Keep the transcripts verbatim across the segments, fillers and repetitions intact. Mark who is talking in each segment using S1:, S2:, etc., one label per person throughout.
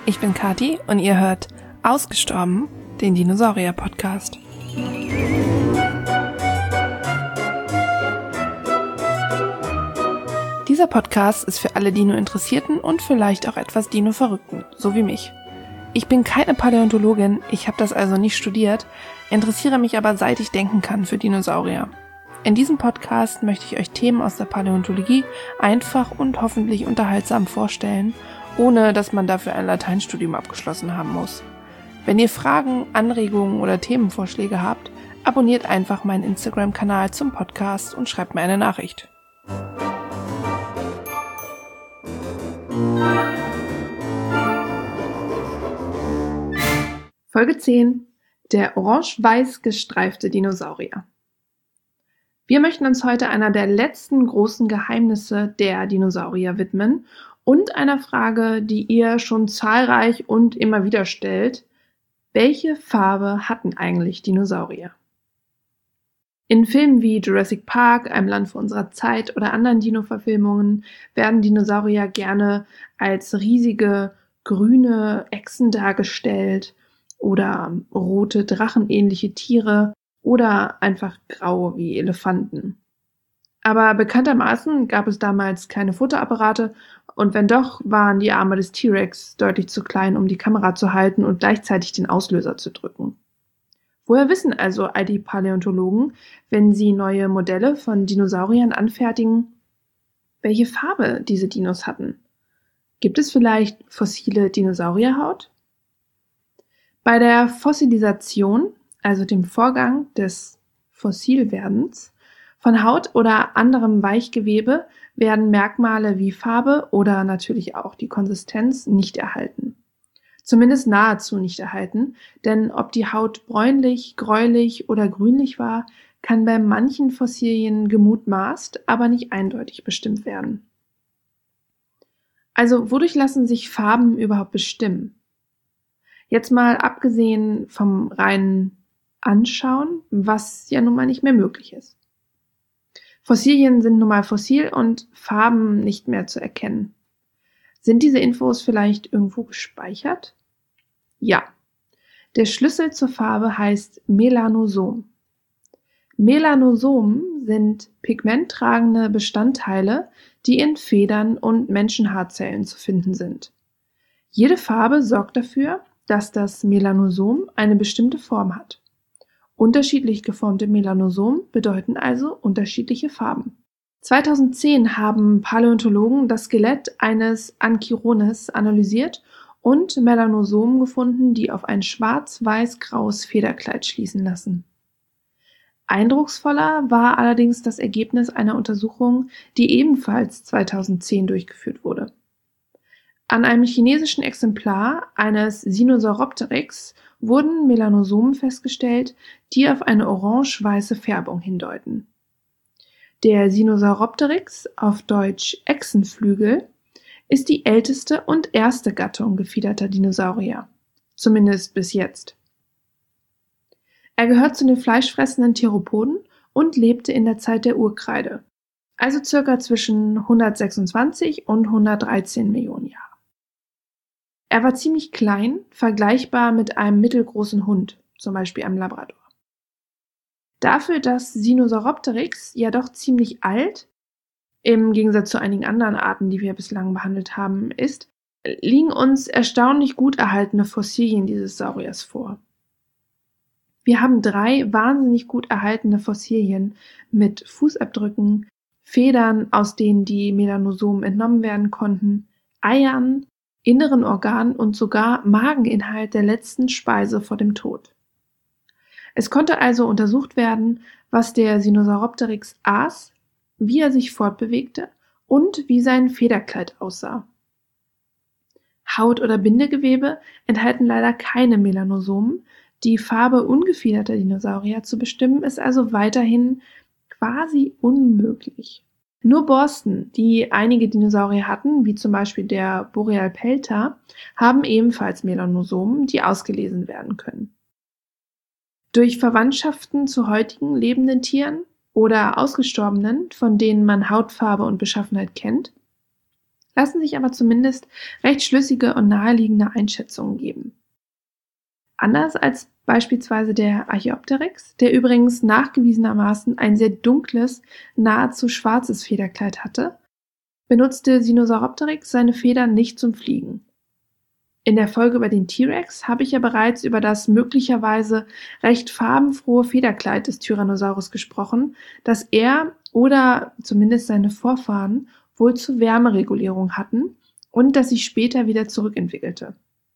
S1: ich bin Kathi und ihr hört Ausgestorben, den Dinosaurier-Podcast. Dieser Podcast ist für alle Dino-Interessierten und vielleicht auch etwas Dino-Verrückten, so wie mich. Ich bin keine Paläontologin, ich habe das also nicht studiert, interessiere mich aber seit ich denken kann für Dinosaurier. In diesem Podcast möchte ich euch Themen aus der Paläontologie einfach und hoffentlich unterhaltsam vorstellen, ohne dass man dafür ein Lateinstudium abgeschlossen haben muss. Wenn ihr Fragen, Anregungen oder Themenvorschläge habt, abonniert einfach meinen Instagram-Kanal zum Podcast und schreibt mir eine Nachricht. Folge zehn. Der orange-weiß gestreifte Dinosaurier. Wir möchten uns heute einer der letzten großen Geheimnisse der Dinosaurier widmen und einer Frage, die ihr schon zahlreich und immer wieder stellt: Welche Farbe hatten eigentlich Dinosaurier? In Filmen wie Jurassic Park, Ein Land vor unserer Zeit oder anderen Dino-Verfilmungen werden Dinosaurier gerne als riesige grüne Echsen dargestellt oder rote drachenähnliche Tiere oder einfach grau wie Elefanten. Aber bekanntermaßen gab es damals keine Fotoapparate und wenn doch, waren die Arme des T-Rex deutlich zu klein, um die Kamera zu halten und gleichzeitig den Auslöser zu drücken. Woher wissen also all die Paläontologen, wenn sie neue Modelle von Dinosauriern anfertigen, welche Farbe diese Dinos hatten? Gibt es vielleicht fossile Dinosaurierhaut? Bei der Fossilisation, also dem Vorgang des Fossilwerdens, von Haut oder anderem Weichgewebe werden Merkmale wie Farbe oder natürlich auch die Konsistenz nicht erhalten. Zumindest nahezu nicht erhalten, denn ob die Haut bräunlich, gräulich oder grünlich war, kann bei manchen Fossilien gemutmaßt, aber nicht eindeutig bestimmt werden. Also wodurch lassen sich Farben überhaupt bestimmen? Jetzt mal abgesehen vom reinen Anschauen, was ja nun mal nicht mehr möglich ist. Fossilien sind nun mal fossil und Farben nicht mehr zu erkennen. Sind diese Infos vielleicht irgendwo gespeichert? Ja. Der Schlüssel zur Farbe heißt Melanosom. Melanosomen sind pigmenttragende Bestandteile, die in Federn und Menschenhaarzellen zu finden sind. Jede Farbe sorgt dafür, dass das Melanosom eine bestimmte Form hat. Unterschiedlich geformte Melanosomen bedeuten also unterschiedliche Farben. zweitausendzehn haben Paläontologen das Skelett eines Anchirones analysiert und Melanosomen gefunden, die auf ein schwarz-weiß-graues Federkleid schließen lassen. Eindrucksvoller war allerdings das Ergebnis einer Untersuchung, die ebenfalls zweitausendzehn durchgeführt wurde. An einem chinesischen Exemplar eines Sinosauropteryx wurden Melanosomen festgestellt, die auf eine orange-weiße Färbung hindeuten. Der Sinosauropteryx, auf Deutsch Echsenflügel, ist die älteste und erste Gattung gefiederter Dinosaurier, zumindest bis jetzt. Er gehört zu den fleischfressenden Theropoden und lebte in der Zeit der Urkreide, also circa zwischen hundertsechsundzwanzig und hundertdreizehn Millionen Jahren. Er war ziemlich klein, vergleichbar mit einem mittelgroßen Hund, zum Beispiel einem Labrador. Dafür, dass Sinosauropteryx ja doch ziemlich alt, im Gegensatz zu einigen anderen Arten, die wir bislang behandelt haben, ist, liegen uns erstaunlich gut erhaltene Fossilien dieses Sauriers vor. Wir haben drei wahnsinnig gut erhaltene Fossilien mit Fußabdrücken, Federn, aus denen die Melanosomen entnommen werden konnten, Eiern, inneren Organen und sogar Mageninhalt der letzten Speise vor dem Tod. Es konnte also untersucht werden, was der Sinosauropteryx aß, wie er sich fortbewegte und wie sein Federkleid aussah. Haut oder Bindegewebe enthalten leider keine Melanosomen. Die Farbe ungefiederter Dinosaurier zu bestimmen ist also weiterhin quasi unmöglich. Nur Borsten, die einige Dinosaurier hatten, wie zum Beispiel der Borealpelta, haben ebenfalls Melanosomen, die ausgelesen werden können. Durch Verwandtschaften zu heutigen lebenden Tieren oder ausgestorbenen, von denen man Hautfarbe und Beschaffenheit kennt, lassen sich aber zumindest recht schlüssige und naheliegende Einschätzungen geben. Anders als beispielsweise der Archaeopteryx, der übrigens nachgewiesenermaßen ein sehr dunkles, nahezu schwarzes Federkleid hatte, benutzte Sinosauropteryx seine Federn nicht zum Fliegen. In der Folge über den T-Rex habe ich ja bereits über das möglicherweise recht farbenfrohe Federkleid des Tyrannosaurus gesprochen, das er oder zumindest seine Vorfahren wohl zur Wärmeregulierung hatten und das sich später wieder zurückentwickelte.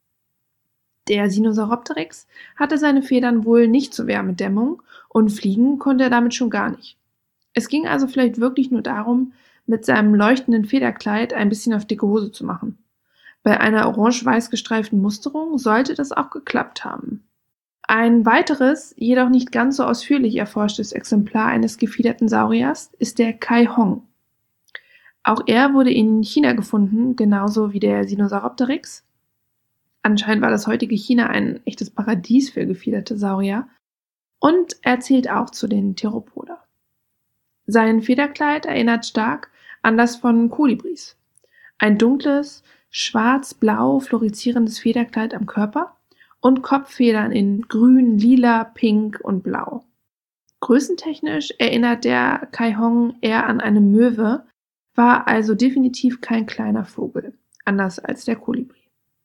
S1: Der Sinosauropteryx hatte seine Federn wohl nicht zur Wärmedämmung und fliegen konnte er damit schon gar nicht. Es ging also vielleicht wirklich nur darum, mit seinem leuchtenden Federkleid ein bisschen auf dicke Hose zu machen. Bei einer orange-weiß gestreiften Musterung sollte das auch geklappt haben. Ein weiteres, jedoch nicht ganz so ausführlich erforschtes Exemplar eines gefiederten Sauriers ist der Kaihong. Auch er wurde in China gefunden, genauso wie der Sinosauropteryx. Anscheinend war das heutige China ein echtes Paradies für gefiederte Saurier und er zählt auch zu den Theropoda. Sein Federkleid erinnert stark an das von Kolibris. Ein dunkles, schwarz-blau fluoreszierendes Federkleid am Körper und Kopffedern in grün, lila, pink und blau. Größentechnisch erinnert der Kaihong eher an eine Möwe, war also definitiv kein kleiner Vogel, anders als der Kolibri.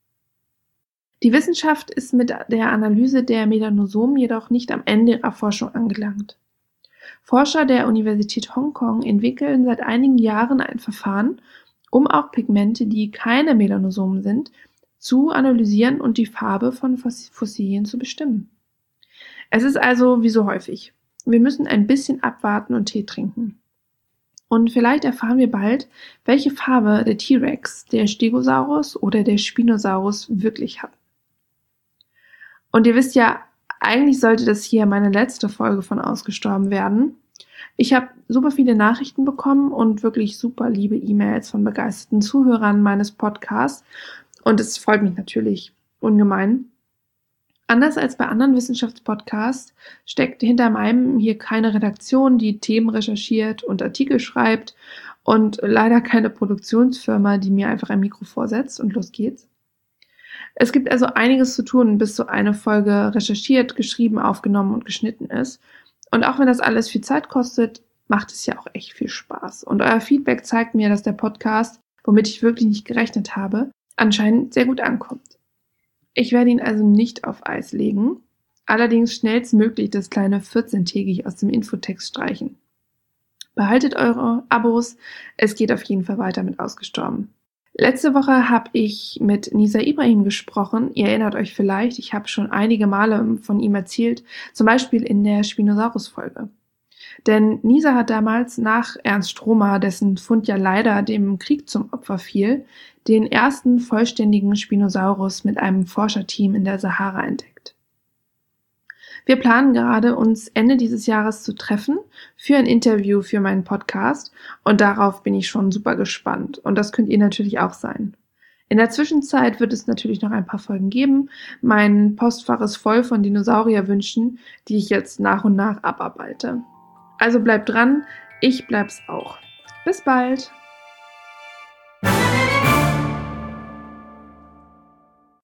S1: Die Wissenschaft ist mit der Analyse der Melanosomen jedoch nicht am Ende ihrer Forschung angelangt. Forscher der Universität Hongkong entwickeln seit einigen Jahren ein Verfahren, um auch Pigmente, die keine Melanosomen sind, zu analysieren und die Farbe von Fossilien zu bestimmen. Es ist also wie so häufig. Wir müssen ein bisschen abwarten und Tee trinken. Und vielleicht erfahren wir bald, welche Farbe der T-Rex, der Stegosaurus oder der Spinosaurus wirklich hat. Und ihr wisst ja, eigentlich sollte das hier meine letzte Folge von Ausgestorben werden. Ich habe super viele Nachrichten bekommen und wirklich super liebe E-Mails von begeisterten Zuhörern meines Podcasts. Und es freut mich natürlich ungemein. Anders als bei anderen Wissenschaftspodcasts steckt hinter meinem hier keine Redaktion, die Themen recherchiert und Artikel schreibt und leider keine Produktionsfirma, die mir einfach ein Mikro vorsetzt und los geht's. Es gibt also einiges zu tun, bis so eine Folge recherchiert, geschrieben, aufgenommen und geschnitten ist. Und auch wenn das alles viel Zeit kostet, macht es ja auch echt viel Spaß. Und euer Feedback zeigt mir, dass der Podcast, womit ich wirklich nicht gerechnet habe, anscheinend sehr gut ankommt. Ich werde ihn also nicht auf Eis legen, allerdings schnellstmöglich das kleine vierzehntägig aus dem Infotext streichen. Behaltet eure Abos, es geht auf jeden Fall weiter mit Ausgestorben. Letzte Woche habe ich mit Nisa Ibrahim gesprochen. Ihr erinnert euch vielleicht, ich habe schon einige Male von ihm erzählt, zum Beispiel in der Spinosaurus-Folge. Denn Nisa hat damals nach Ernst Stromer, dessen Fund ja leider dem Krieg zum Opfer fiel, den ersten vollständigen Spinosaurus mit einem Forscherteam in der Sahara entdeckt. Wir planen gerade, uns Ende dieses Jahres zu treffen für ein Interview für meinen Podcast und darauf bin ich schon super gespannt und das könnt ihr natürlich auch sein. In der Zwischenzeit wird es natürlich noch ein paar Folgen geben. Mein Postfach ist voll von Dinosaurierwünschen, die ich jetzt nach und nach abarbeite. Also bleibt dran, ich bleib's auch. Bis bald!